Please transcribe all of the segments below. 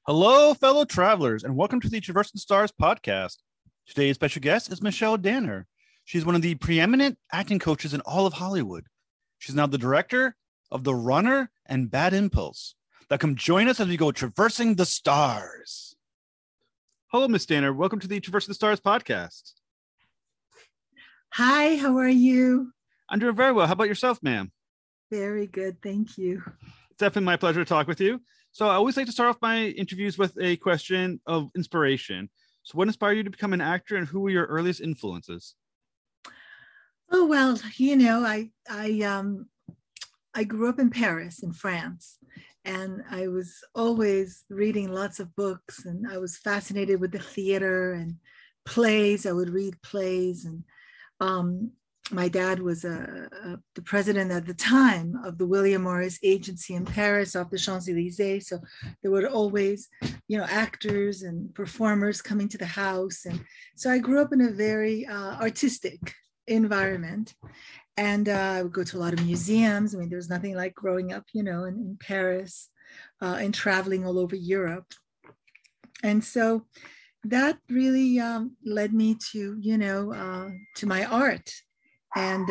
Hello, fellow travelers, and welcome to the Traversing Stars podcast. Today's special guest is Michelle Danner. She's one of the preeminent acting coaches in all of Hollywood. She's now the director of The Runner and Bad Impulse. Now come join us as we go traversing the stars. Hello, Miss Danner. Welcome to the Traversing the Stars podcast. Hi, how are you? I'm doing very well. How about yourself, ma'am? Very good, thank you. It's definitely my pleasure to talk with you. So I always like to start off my interviews with a question of inspiration. So what inspired you to become an actor, and who were your earliest influences? Oh well, I grew up in Paris, in France, and I was always reading lots of books, and I was fascinated with the theater and plays. I would read plays, and my dad was the president at the time of the William Morris Agency in Paris off the Champs-Élysées. So there were always, actors and performers coming to the house. And so I grew up in a very artistic environment. And I would go to a lot of museums. I mean, there was nothing like growing up, in Paris and traveling all over Europe. And so that really led me to, to my art. And,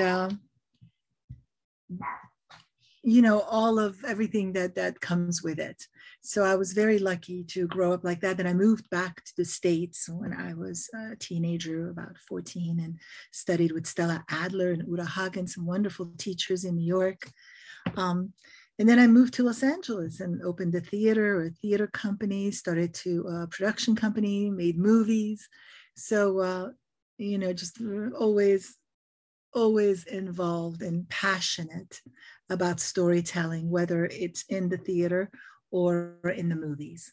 all of everything that comes with it. So I was very lucky to grow up like that. Then I moved back to the States when I was a teenager, about 14, and studied with Stella Adler and Uta Hagen, some wonderful teachers in New York. And then I moved to Los Angeles and opened a theater company, started a production company, made movies. So, just always involved and passionate about storytelling, whether it's in the theater or in the movies.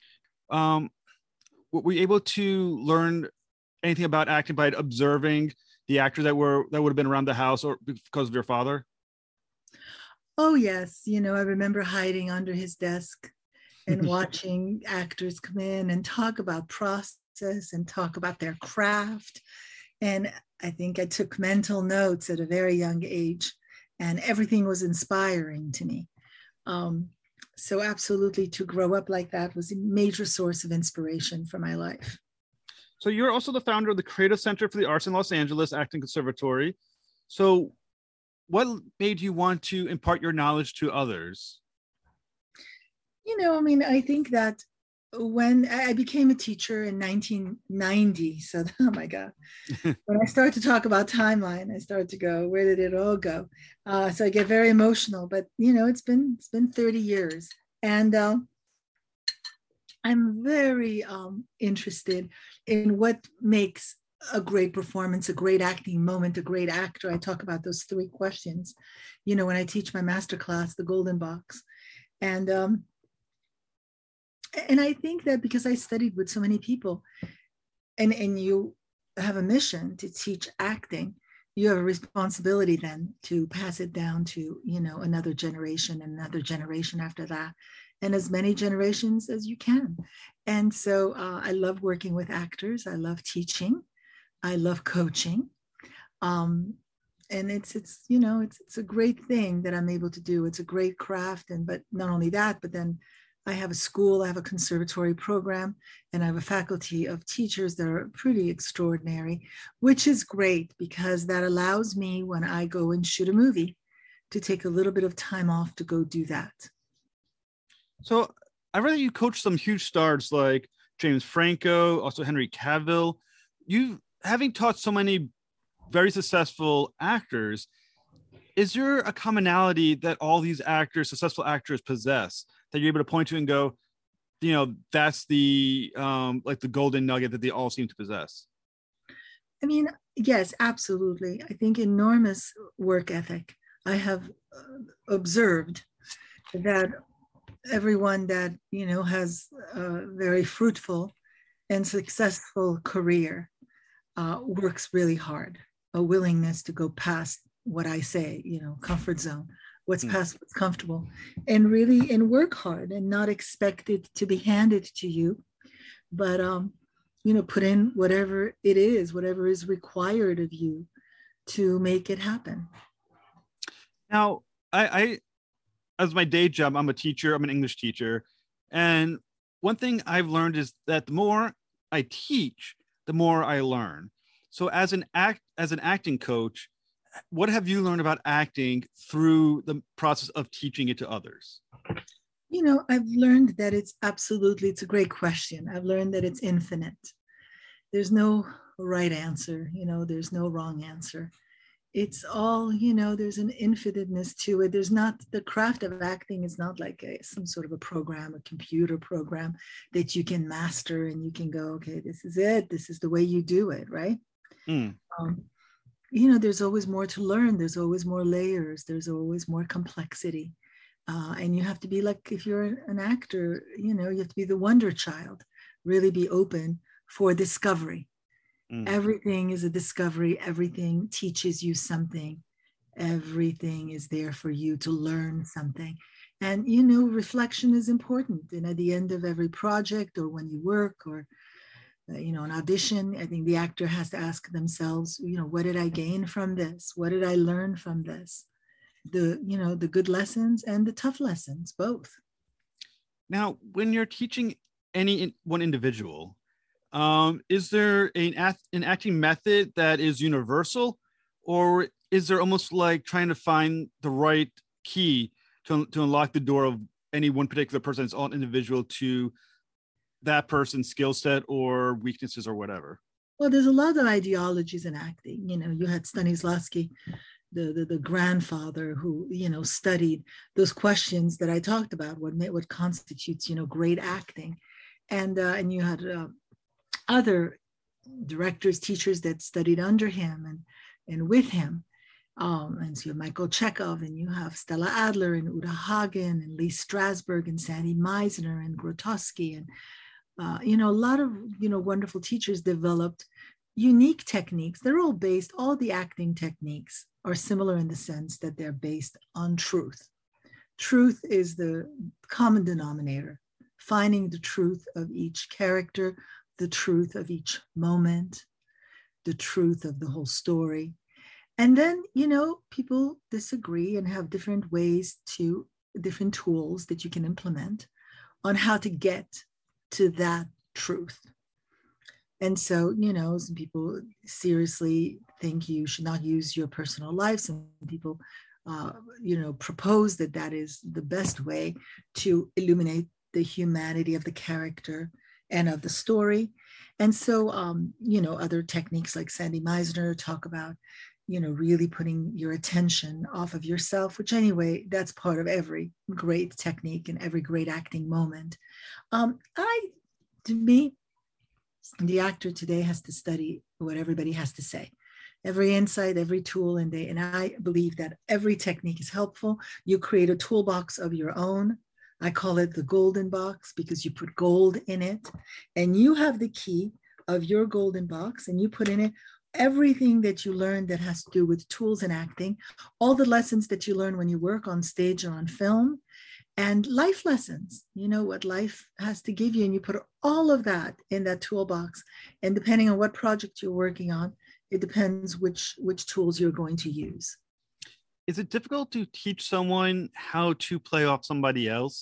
Were you able to learn anything about acting by observing the actors that would have been around the house, or because of your father? Oh yes, I remember hiding under his desk and watching actors come in and talk about process and talk about their craft. And I think I took mental notes at a very young age, and everything was inspiring to me. So absolutely, to grow up like that was a major source of inspiration for my life. So you're also the founder of the Creative Center for the Arts in Los Angeles Acting Conservatory. So what made you want to impart your knowledge to others? I think that when I became a teacher in 1990, so oh my God, when I started to talk about timeline, I started to go, where did it all go? So I get very emotional, but it's been 30 years, and I'm very interested in what makes a great performance, a great acting moment, a great actor. I talk about those three questions, when I teach my master class, the Golden Box, and I think that because I studied with so many people, and you have a mission to teach acting, you have a responsibility then to pass it down to, another generation and another generation after that, and as many generations as you can. And so I love working with actors. I love teaching. I love coaching. And it's a great thing that I'm able to do. It's a great craft. But not only that, but then I have a school, I have a conservatory program, and I have a faculty of teachers that are pretty extraordinary, which is great because that allows me, when I go and shoot a movie, to take a little bit of time off to go do that. So I read that you coached some huge stars like James Franco, also Henry Cavill. You, having taught so many very successful actors, is there a commonality that all these successful actors possess, that you're able to point to and go, that's the like the golden nugget that they all seem to possess? I mean, yes, absolutely. I think enormous work ethic. I have observed that everyone that, has a very fruitful and successful career works really hard, a willingness to go past what I say, comfort zone, what's past what's comfortable, and work hard and not expect it to be handed to you, but put in whatever it is, whatever is required of you to make it happen. Now, I as my day job, I'm a teacher. I'm an English teacher, and one thing I've learned is that the more I teach, the more I learn. So as an acting coach, what have you learned about acting through the process of teaching it to others? I've learned that it's a great question. I've learned that it's infinite. There's no right answer, there's no wrong answer. It's all, there's an infiniteness to it. There's not, the craft of acting is not like some sort of a program, a computer program that you can master and you can go, okay, this is it. This is the way you do it, right? Mm. There's always more to learn. There's always more layers. There's always more complexity. And you have to be like, if you're an actor, you have to be the wonder child, really be open for discovery. Everything is a discovery. Everything teaches you something. Everything is there for you to learn something. And, reflection is important. And at the end of every project, or when you work, or, an audition, I think the actor has to ask themselves, what did I gain from this? What did I learn from this? The good lessons and the tough lessons, both. Now, when you're teaching one individual, is there an acting method that is universal, or is there almost like trying to find the right key to unlock the door of any one particular person's own individual to that person's skill set or weaknesses or whatever? Well, there's a lot of ideologies in acting. You had Stanislavski, the grandfather who studied those questions that I talked about. What constitutes great acting, and you had other directors, teachers that studied under him and with him. And so you have Michael Chekhov, and you have Stella Adler and Uta Hagen and Lee Strasberg and Sandy Meisner and Grotowski. And, a lot of, wonderful teachers developed unique techniques. They're all all the acting techniques are similar in the sense that they're based on truth. Truth is the common denominator, finding the truth of each character, the truth of each moment, the truth of the whole story. And then, people disagree and have different different tools that you can implement on how to get to that truth. And so, some people seriously think you should not use your personal life. Some people, propose that is the best way to illuminate the humanity of the character and of the story. And so, other techniques like Sandy Meisner talk about, really putting your attention off of yourself, which anyway, that's part of every great technique and every great acting moment. To me, the actor today has to study what everybody has to say. Every insight, every tool, and I believe that every technique is helpful. You create a toolbox of your own. I call it the golden box because you put gold in it, and you have the key of your golden box, and you put in it everything that you learn that has to do with tools in acting, all the lessons that you learn when you work on stage or on film, and life lessons, what life has to give you. And you put all of that in that toolbox. And depending on what project you're working on, it depends which tools you're going to use. Is it difficult to teach someone how to play off somebody else?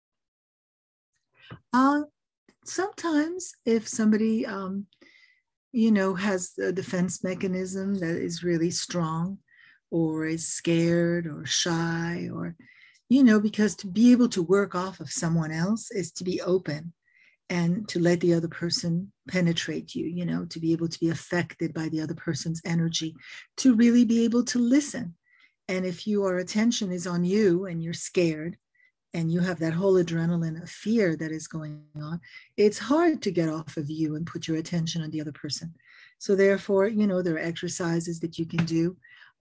Sometimes if somebody, has a defense mechanism that is really strong, or is scared or shy, or, because to be able to work off of someone else is to be open and to let the other person penetrate you, to be able to be affected by the other person's energy, to really be able to listen. And if your attention is on you and you're scared and you have that whole adrenaline of fear that is going on, it's hard to get off of you and put your attention on the other person. So therefore, there are exercises that you can do,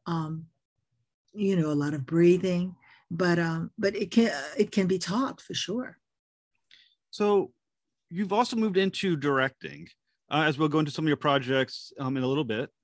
a lot of breathing, but it can be taught for sure. So you've also moved into directing, as we'll go into some of your projects in a little bit.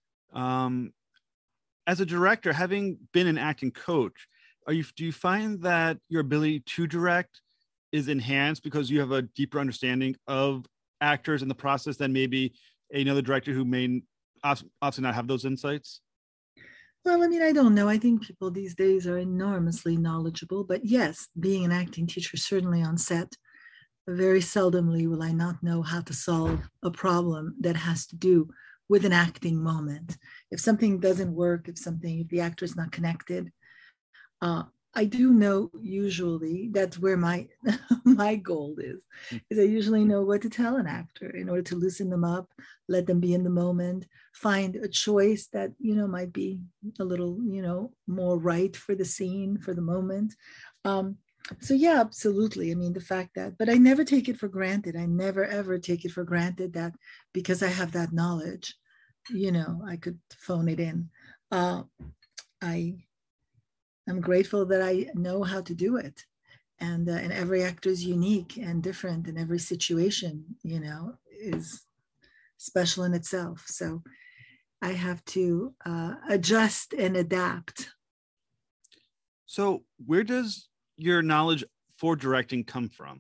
As a director, having been an acting coach, do you find that your ability to direct is enhanced because you have a deeper understanding of actors in the process than maybe another director who may obviously not have those insights? Well, I don't know. I think people these days are enormously knowledgeable, but yes, being an acting teacher, certainly on set, very seldomly will I not know how to solve a problem that has to do with an acting moment. If something doesn't work, if the actor is not connected, uh, I do know usually that's where my my goal is I usually know what to tell an actor in order to loosen them up, let them be in the moment, find a choice that might be a little more right for the scene, for the moment. Um, so yeah, absolutely. I mean, the fact that, but I never take it for granted. I never ever take it for granted that because I have that knowledge, I could phone it in. I I'm grateful that I know how to do it. And every actor is unique and different, and every situation, is special in itself. So I have to adjust and adapt. So where does your knowledge for directing come from?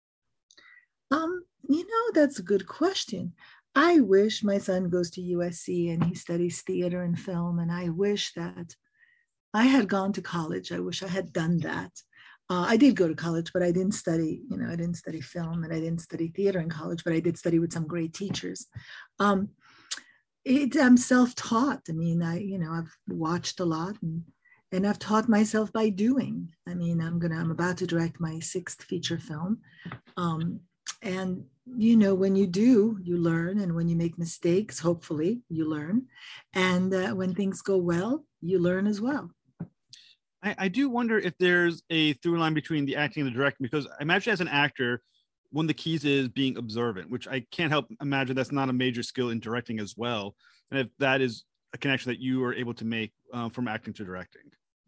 That's a good question. I wish my son goes to USC and he studies theater and film, and I wish that I had gone to college. I wish I had done that. I did go to college, but I didn't study, I didn't study film and I didn't study theater in college, but I did study with some great teachers. Um, I'm self-taught. I mean, I've watched a lot and I've taught myself by doing. I mean, I'm about to direct my 6th feature film. And when you do, you learn, and when you make mistakes, hopefully you learn. And when things go well, you learn as well. I do wonder if there's a through line between the acting and the directing, because I imagine as an actor, one of the keys is being observant, which I can't help imagine that's not a major skill in directing as well. And if that is a connection that you are able to make from acting to directing.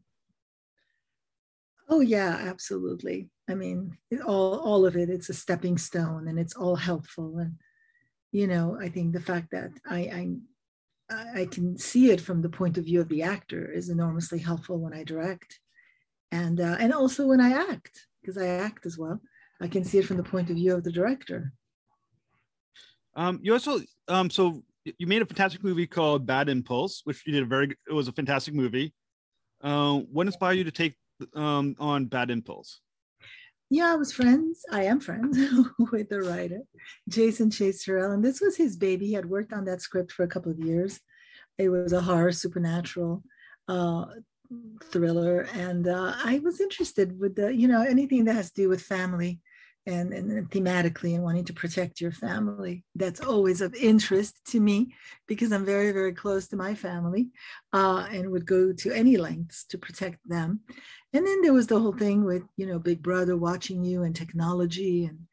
Oh yeah, absolutely. I mean, all of it, it's a stepping stone and it's all helpful. And, I think the fact that I can see it from the point of view of the actor is enormously helpful when I direct, and also when I act, because I act as well. I can see it from the point of view of the director. You also so you made a fantastic movie called Bad Impulse, which you did it was a fantastic movie. What inspired you to take on Bad Impulse? Yeah, I am friends with the writer, Jason Chase Terrell, and this was his baby. He had worked on that script for a couple of years. It was a horror supernatural uh, thriller, and I was interested with anything that has to do with family and thematically and wanting to protect your family. That's always of interest to me because I'm very, very close to my family and would go to any lengths to protect them. And then there was the whole thing with, Big Brother watching you and technology. And,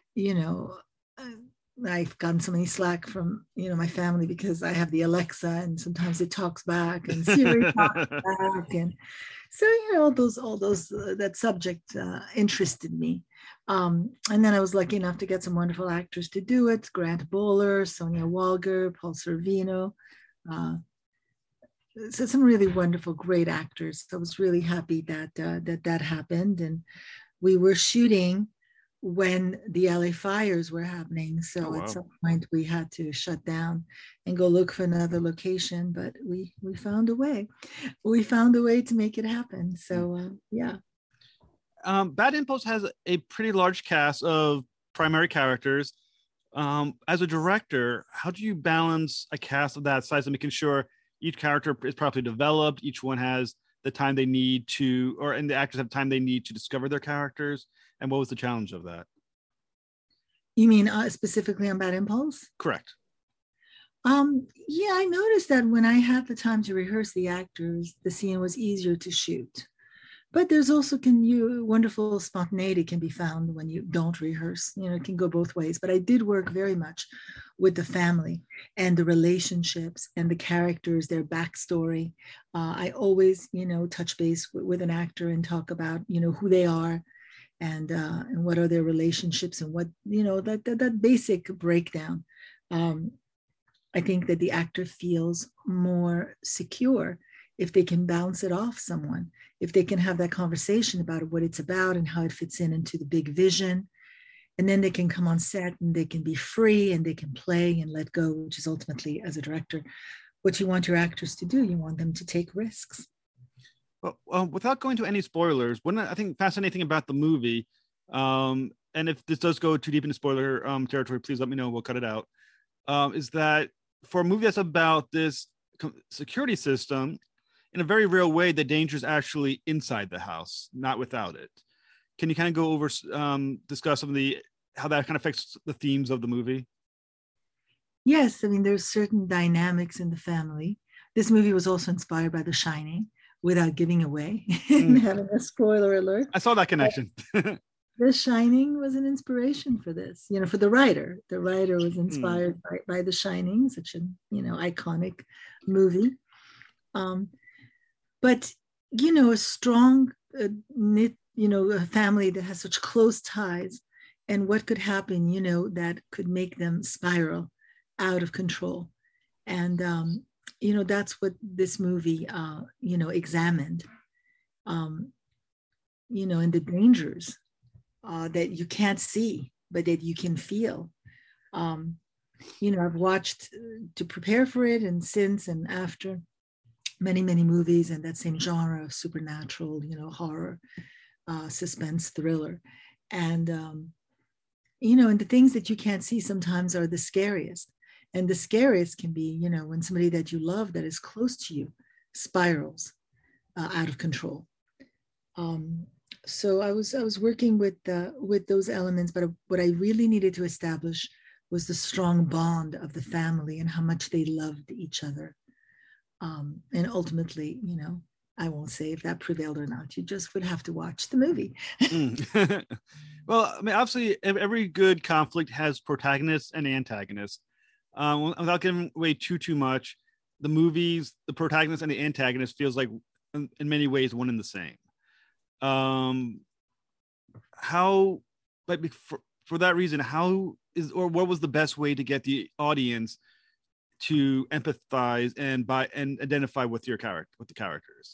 I've gotten so many slack from, my family because I have the Alexa and sometimes it talks back and Siri talks back. And so, all those that subject interested me. And then I was lucky enough to get some wonderful actors to do it: Grant Bowler, Sonia Walger, Paul Sorvino. So some really wonderful, great actors. So I was really happy that that happened. And we were shooting when the LA fires were happening. So at some point we had to shut down and go look for another location, but we found a way. We found a way to make it happen. So yeah. Bad Impulse has a pretty large cast of primary characters. As a director, how do you balance a cast of that size and making sure each character is properly developed, each one has the time they need to, and the actors have time they need to discover their characters? And what was the challenge of that? You mean specifically on Bad Impulse? Correct. Yeah, I noticed that when I had the time to rehearse the actors, the scene was easier to shoot. But there's also wonderful spontaneity can be found when you don't rehearse. It can go both ways. But I did work very much with the family and the relationships and the characters, their backstory. I always, touch base with an actor and talk about, who they are and what are their relationships and what, that basic breakdown. I think that the actor feels more secure if they can bounce it off someone, if they can have that conversation about what it's about and how it fits into the big vision. And then they can come on set and they can be free and they can play and let go, which is ultimately, as a director, what you want your actors to do. You want them to take risks. Well, without going to any spoilers, one I think fascinating about the movie, And if this does go too deep into spoiler territory, please let me know. We'll cut it out. Is that for a movie that's about this security system, in a very real way, the danger is actually inside the house, not without it. Can you kind of go over, discuss some of how that kind of affects the themes of the movie? Yes, I mean, there's certain dynamics in the family. This movie was also inspired by The Shining, without giving away and having a spoiler alert. I saw that connection. The Shining was an inspiration for this, for the writer. The writer was inspired by The Shining, such an, iconic movie. But, a strong knit, a family that has such close ties, and what could happen, that could make them spiral out of control. And, that's what this movie, examined, and the dangers that you can't see, but that you can feel. I've watched to prepare for it, and since and after, many, many movies in that same genre of supernatural, horror, suspense, thriller. And, and the things that you can't see sometimes are the scariest. And the scariest can be, when somebody that you love that is close to you spirals out of control. So I was working with those elements, but what I really needed to establish was the strong bond of the family and how much they loved each other. And ultimately, I won't say if that prevailed or not. You just would have to watch the movie. Well, I mean, obviously, every good conflict has protagonists and antagonists. Without giving away too much, the movies, the protagonist and the antagonist feels like, in many ways, one and the same. How, like, for that reason, what was the best way to get the audience to empathize and identify with the characters?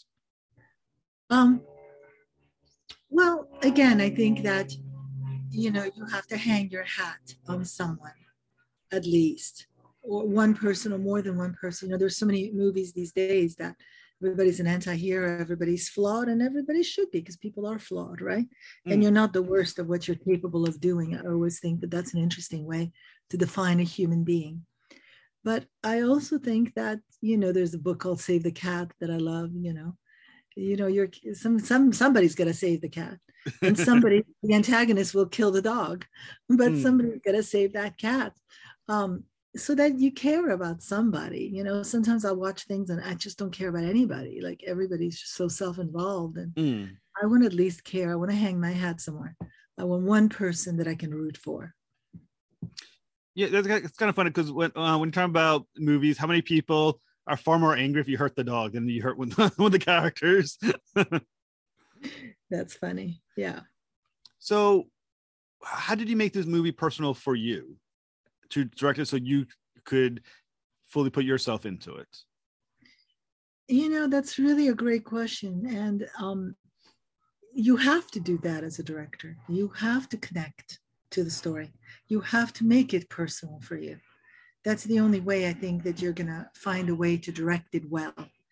Well, again, I think that you have to hang your hat on someone, at least, or one person or more than one person. There's so many movies these days that everybody's an anti-hero, everybody's flawed, and everybody should be, because people are flawed, right? And you're not the worst of what you're capable of doing. I always think that that's an interesting way to define a human being. But I also think that, there's a book called Save the Cat that I love, you're somebody's got to save the cat, and the antagonist will kill the dog, but somebody's got to save that cat. So that you care about somebody. Sometimes I'll watch things and I just don't care about anybody. Like, everybody's just so self-involved, and I want to at least care. I want to hang my hat somewhere. I want one person that I can root for. Yeah, it's kind of funny, because when you're talking about movies, how many people are far more angry if you hurt the dog than you hurt one of the characters? That's funny. Yeah. So how did you make this movie personal for you to direct it so you could fully put yourself into it? That's really a great question. And you have to do that as a director. You have to connect to the story. You have to make it personal for you. That's the only way I think that you're going to find a way to direct it well.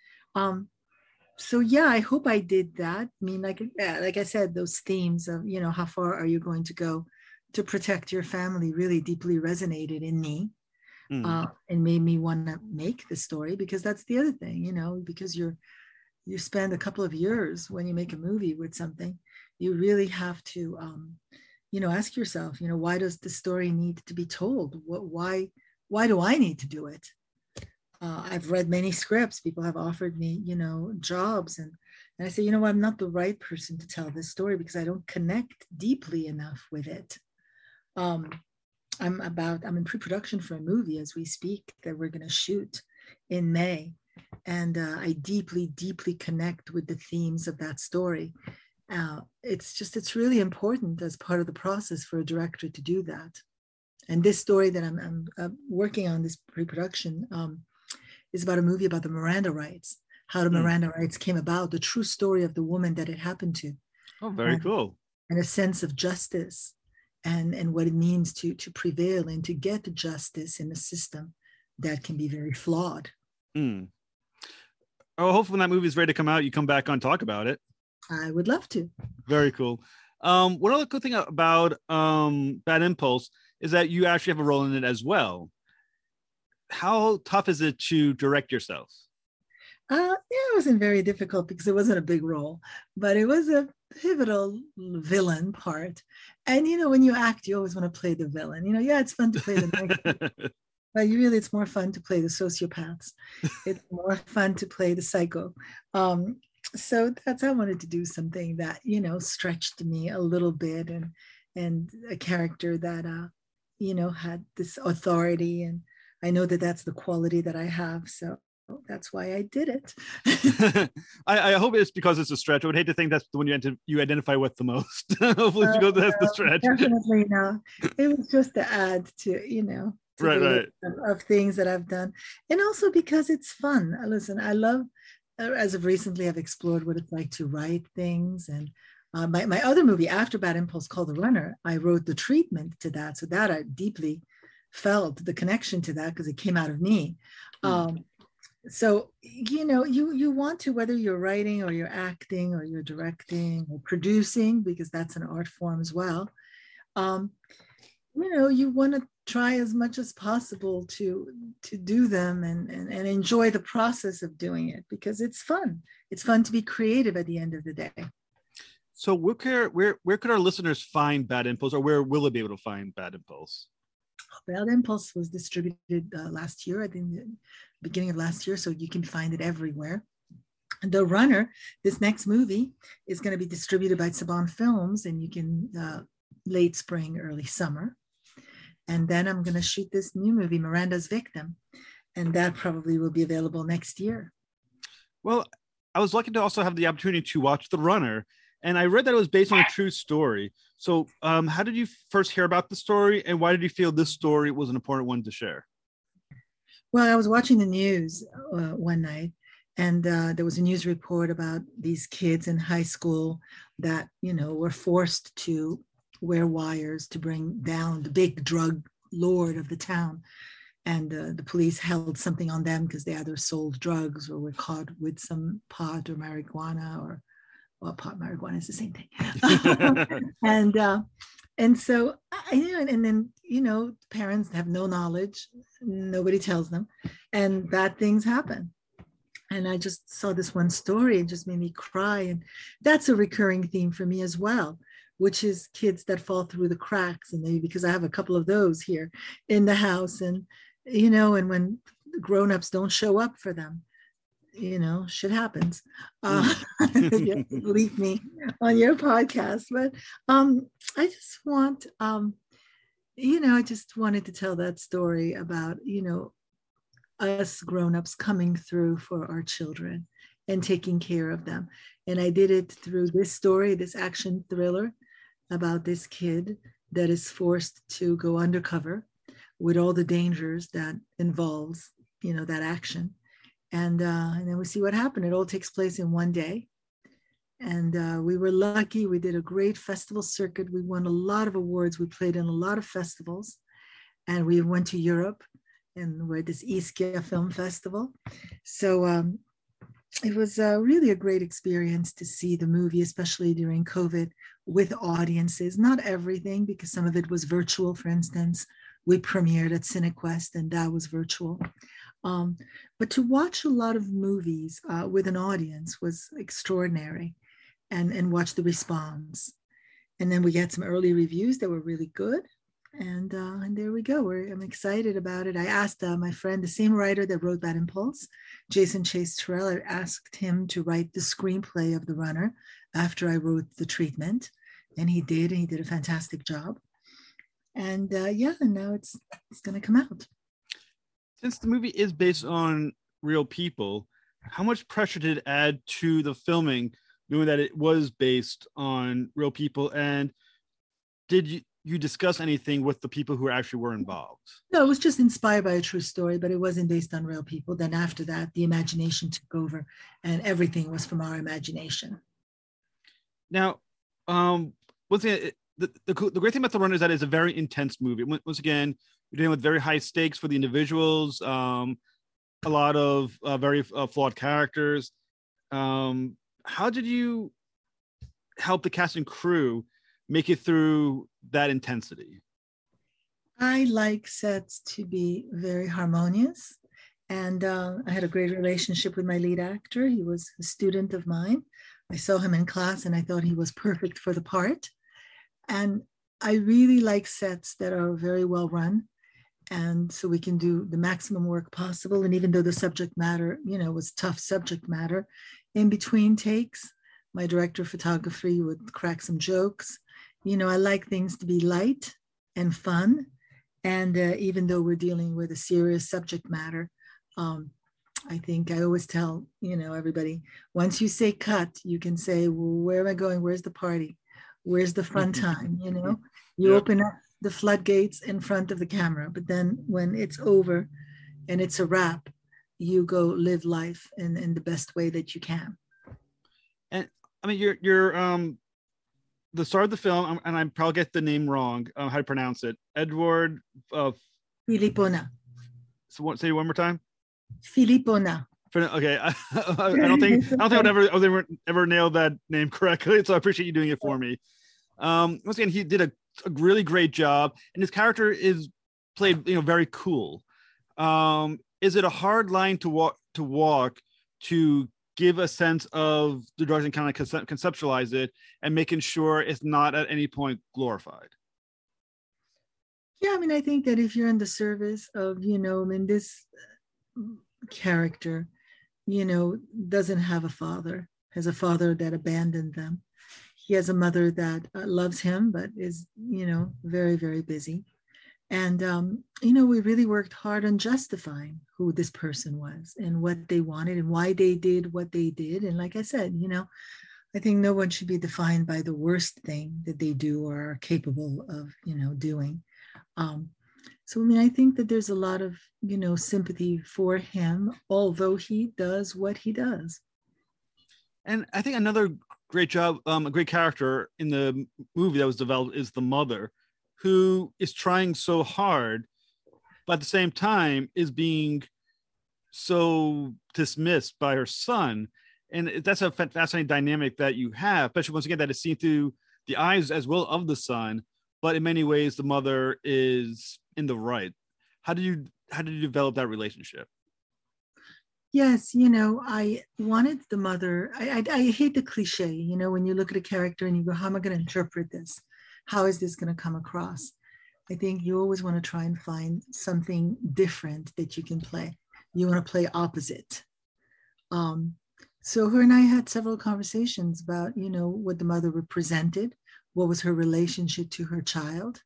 So yeah, I hope I did that. I mean, like I said, those themes of, how far are you going to go to protect your family really deeply resonated in me, and made me want to make the story, because that's the other thing, because you spend a couple of years when you make a movie with something, you really have to, ask yourself, why does the story need to be told? Why do I need to do it? I've read many scripts. People have offered me, jobs. And I say, I'm not the right person to tell this story, because I don't connect deeply enough with it. I'm in pre-production for a movie as we speak that we're going to shoot in May. And I deeply, deeply connect with the themes of that story. It's really important as part of the process for a director to do that. And this story that I'm working on, this pre-production, is about a movie about the Miranda rights, how the Miranda rights came about, the true story of the woman that it happened to. Oh, very cool. And a sense of justice and what it means to prevail and to get justice in a system that can be very flawed. Oh, hopefully when that movie is ready to come out, you come back on talk about it. I would love to. Very cool. One other cool thing about Bad Impulse is that you actually have a role in it as well. How tough is it to direct yourself? Yeah, it wasn't very difficult because it wasn't a big role, but it was a pivotal villain part. And when you act, you always want to play the villain. Yeah, it's fun to play the nice, but it's more fun to play the sociopaths. It's more fun to play the psycho. So I wanted to do something that stretched me a little bit, and a character that had this authority, and I know that that's the quality that I have. So that's why I did it. I hope it's because it's a stretch. I would hate to think that's the one you identify with the most. Hopefully, because that's the stretch. Definitely not. It was just to add to to right, the right. list of things that I've done, and also because it's fun. Listen, I love. As of recently, I've explored what it's like to write things, and my other movie after Bad Impulse, called The Runner, I wrote the treatment to that, so that I deeply felt the connection to that because it came out of me. So you want to, whether you're writing or you're acting or you're directing or producing, because that's an art form as well, you want to try as much as possible to do them and enjoy the process of doing it, because it's fun to be creative at the end of the day. So where could our listeners find Bad Impulse, or where will they be able to find Bad Impulse? Bad Impulse was distributed last year, I think the beginning of last year, so you can find it everywhere. The Runner, this next movie, is going to be distributed by Saban Films, and you can late spring, early summer. And then I'm going to shoot this new movie, Miranda's Victim, and that probably will be available next year. Well, I was lucky to also have the opportunity to watch The Runner, and I read that it was based on a true story. So how did you first hear about the story, and why did you feel this story was an important one to share? Well, I was watching the news one night, and there was a news report about these kids in high school that, were forced to wear wires to bring down the big drug lord of the town. And the police held something on them because they either sold drugs or were caught with some pot or marijuana, or pot, marijuana is the same thing. And so and then parents have no knowledge, nobody tells them, and bad things happen. And I just saw this one story, it just made me cry. And that's a recurring theme for me as well, which is kids that fall through the cracks. And maybe because I have a couple of those here in the house, and and when grown-ups don't show up for them, shit happens. You believe me on your podcast. But I just want I just wanted to tell that story about us grown-ups coming through for our children and taking care of them. And I did it through this story, this action thriller about this kid that is forced to go undercover with all the dangers that involves that action. And then we see what happened. It all takes place in one day. And we were lucky. We did a great festival circuit. We won a lot of awards. We played in a lot of festivals. And we went to Europe, and we're at this Ischia Film Festival. So it was really a great experience to see the movie, especially during COVID, with audiences. Not everything, because some of it was virtual. For instance, we premiered at Cinequest, and that was virtual. But to watch a lot of movies with an audience was extraordinary, and watch the response. And then we get some early reviews that were really good. And there we go. I'm excited about it. I asked my friend, the same writer that wrote Bad Impulse, Jason Chase Terrell, I asked him to write the screenplay of The Runner after I wrote the treatment. And he did a fantastic job. And and now it's going to come out. Since the movie is based on real people, how much pressure did it add to the filming, knowing that it was based on real people? And did you discuss anything with the people who actually were involved? No, it was just inspired by a true story, but it wasn't based on real people. Then after that, the imagination took over, and everything was from our imagination. Now, once again, the great thing about The Runner is that it's a very intense movie. Once again, you're dealing with very high stakes for the individuals, a lot of very flawed characters. How did you help the cast and crew make it through that intensity? I like sets to be very harmonious. And I had a great relationship with my lead actor. He was a student of mine. I saw him in class and I thought he was perfect for the part. And I really like sets that are very well run. And so we can do the maximum work possible. And even though the subject matter, was tough subject matter, in between takes, my director of photography would crack some jokes. I like things to be light and fun. And even though we're dealing with a serious subject matter, I think I always tell, everybody, once you say cut, you can say, well, where am I going? Where's the party? Where's the fun time? You Yep. open up the floodgates in front of the camera, but then when it's over and it's a wrap, you go live life in the best way that you can. And I mean, you're the star of the film, and I probably get the name wrong, how to pronounce it. Edward. Filipona. So say it one more time. Filipona. Okay, I don't think I would ever nail that name correctly. So I appreciate you doing it for me. Once again, he did a really great job, and his character is played, very cool. Is it a hard line to walk to give a sense of the drugs and kind of conceptualize it and making sure it's not at any point glorified? Yeah, I mean, I think that if you're in the service of, this character, doesn't have a father, has a father that abandoned them. He has a mother that loves him, but is, very, very busy. And, we really worked hard on justifying who this person was and what they wanted and why they did what they did. And like I said, I think no one should be defined by the worst thing that they do or are capable of, doing. So, I mean, I think that there's a lot of, sympathy for him, although he does what he does. And I think another great job, a great character in the movie that was developed is the mother, who is trying so hard, but at the same time is being so dismissed by her son. And that's a fascinating dynamic that you have, especially once again, that is seen through the eyes as well of the son, but in many ways, the mother is in the right. How did you develop that relationship? Yes, I wanted the mother. I hate the cliche, when you look at a character and you go, how am I going to interpret this? How is this going to come across? I think you always want to try and find something different that you can play. You want to play opposite. So her and I had several conversations about, what the mother represented, what was her relationship to her child.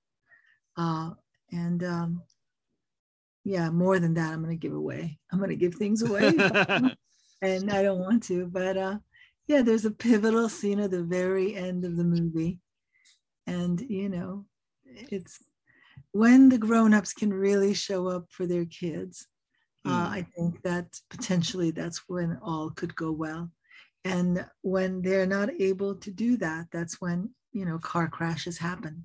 Yeah, more than that, I'm going to give away. I'm going to give things away. And I don't want to. But yeah, there's a pivotal scene at the very end of the movie. And, it's when the grown-ups can really show up for their kids. I think that potentially that's when all could go well. And when they're not able to do that, that's when, car crashes happen.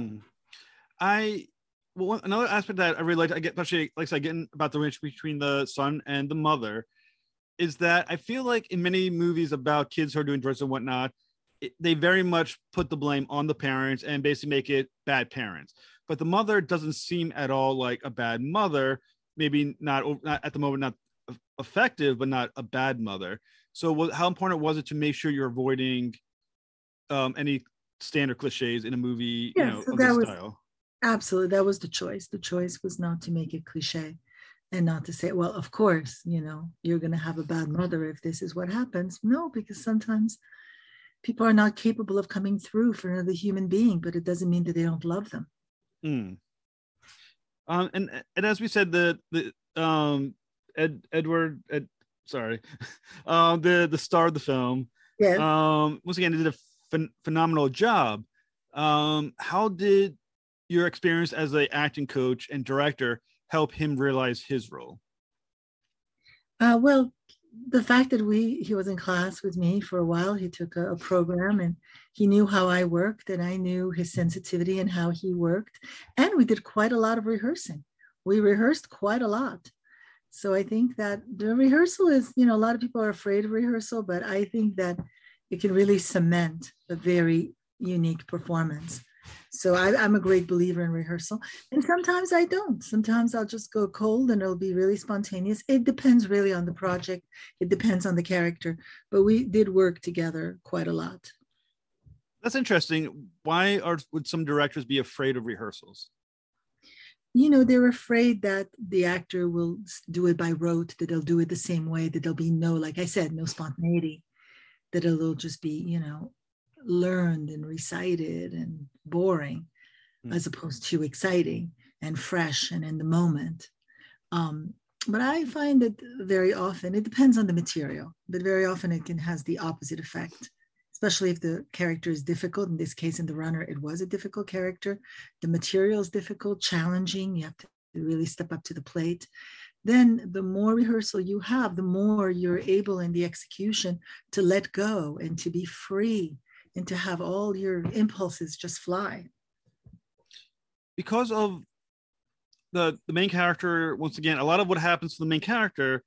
Another aspect that I really like, especially getting about the relationship between the son and the mother, is that I feel like in many movies about kids who are doing drugs and whatnot, they very much put the blame on the parents and basically make it bad parents. But the mother doesn't seem at all like a bad mother. Maybe not at the moment, not effective, but not a bad mother. So how important was it to make sure you're avoiding any standard cliches in a movie, of this style? Absolutely. That was the choice. The choice was not to make it cliche and not to say, well, of course, you're going to have a bad mother if this is what happens. No, because sometimes people are not capable of coming through for another human being, but it doesn't mean that they don't love them. And as we said, the star of the film, yes. Once again, did a phenomenal job. How did your experience as an acting coach and director help him realize his role? Well, the fact that he was in class with me for a while, he took a program and he knew how I worked and I knew his sensitivity and how he worked. And we did quite a lot of rehearsing. We rehearsed quite a lot. So I think that the rehearsal is, a lot of people are afraid of rehearsal, but I think that it can really cement a very, unique performance. So I'm a great believer in rehearsal. And sometimes I don't. Sometimes I'll just go cold and it'll be really spontaneous. It depends really on the project. It depends on the character. But we did work together quite a lot. That's interesting. Would some directors be afraid of rehearsals? They're afraid that the actor will do it by rote, that they'll do it the same way, that there'll be no, like I said, no spontaneity, that it'll just be, learned and recited and boring, as opposed to exciting and fresh and in the moment. But I find that very often, it depends on the material, but very often it has the opposite effect, especially if the character is difficult. In this case, in The Runner, it was a difficult character. The material is difficult, challenging. You have to really step up to the plate. Then the more rehearsal you have, the more you're able in the execution to let go and to be free and to have all your impulses just fly. Because of the main character, once again, a lot of what happens to the main character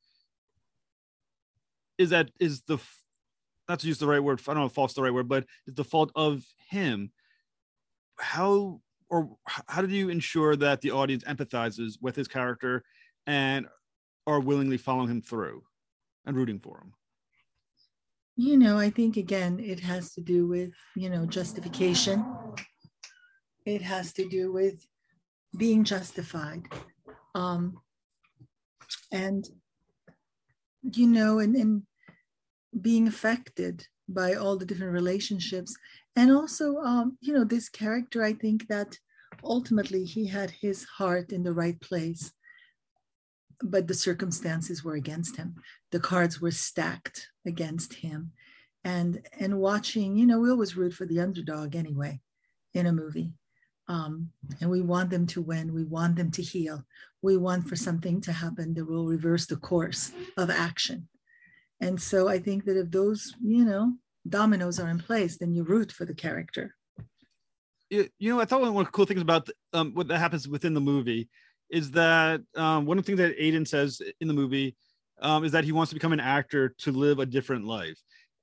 is not to use the right word, I don't know if fault's the right word, but it's the fault of him. How did you ensure that the audience empathizes with his character and are willingly following him through and rooting for him? I think, again, it has to do with, justification. It has to do with being justified. And being affected by all the different relationships. And also, this character, I think that ultimately he had his heart in the right place, but the circumstances were against him. The cards were stacked against him. And watching, we always root for the underdog anyway in a movie. And we want them to win. We want them to heal. We want for something to happen that will reverse the course of action. And so I think that if those, dominoes are in place, then you root for the character. I thought one of the cool things about what that happens within the movie is that one of the things that Aiden says in the movie is that he wants to become an actor to live a different life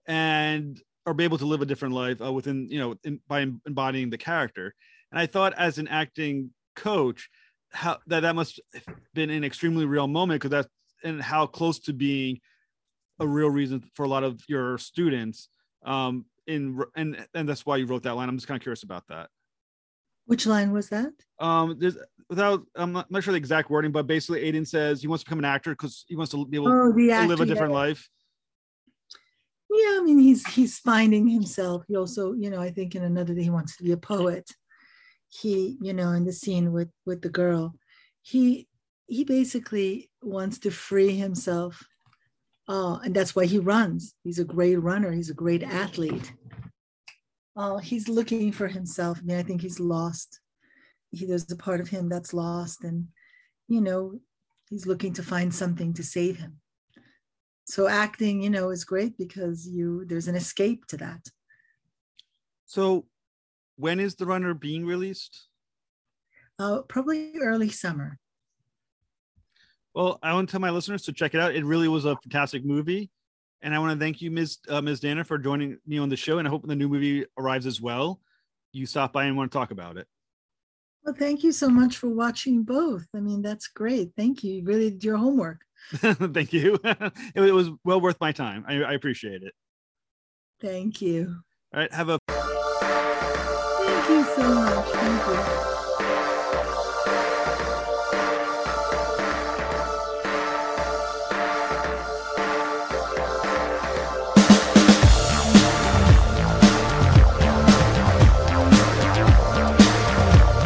or be able to live a different life within, by embodying the character. And I thought, as an acting coach, how that must have been an extremely real moment, because and how close to being a real reason for a lot of your students. And that's why you wrote that line. I'm just kind of curious about that. Which line was that? I'm not sure the exact wording, but basically Aiden says he wants to become an actor because he wants to be able to live a different life. Yeah, I mean, he's finding himself. He also, I think in another day he wants to be a poet. He, in the scene with the girl, he basically wants to free himself. And that's why he runs. He's a great runner. He's a great athlete. He's looking for himself. I mean, I think he's lost. There's a part of him that's lost, and he's looking to find something to save him. So acting, is great because there's an escape to that. So when is The Runner being released? Probably early summer. Well, I want to tell my listeners to check it out. It really was a fantastic movie. And I want to thank you, Ms. Dana, for joining me on the show. And I hope when the new movie arrives as well, you stop by and want to talk about it. Well, thank you so much for watching both. I mean, that's great. Thank you. You really did your homework. Thank you. It was well worth my time. I appreciate it. Thank you. All right. Thank you so much. Thank you.